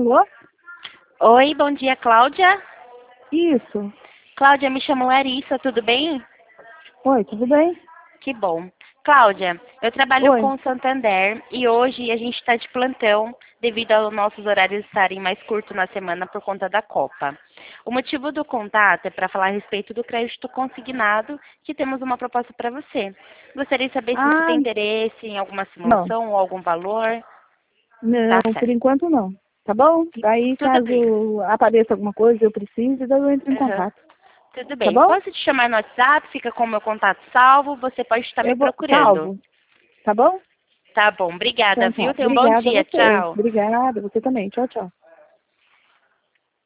Alô? Oi, bom dia, Cláudia. Isso. Cláudia, me chamo Larissa, tudo bem? Oi, tudo bem? Que bom. Cláudia, eu trabalho Oi. com o Santander e hoje a gente está de plantão devido aos nossos horários estarem mais curtos na semana por conta da Copa. O motivo do contato é para falar a respeito do crédito consignado, que temos uma proposta para você. Gostaria de saber se você Ah, tem interesse em alguma não. simulação ou algum valor. Não, Tá por certo. enquanto não. Tá bom? Daí, Tudo bem. caso apareça alguma coisa, eu precise, daí eu entro em Aham. contato. Tudo Tá bem. bom? Posso te chamar no WhatsApp? Fica com o meu contato salvo. Você pode estar me Eu vou. procurando. Salvo. Tá bom? Tá bom. Obrigada, Então tá. viu? Tenha um bom Obrigada a dia. você. Tchau. Obrigada. Você também. Tchau, tchau.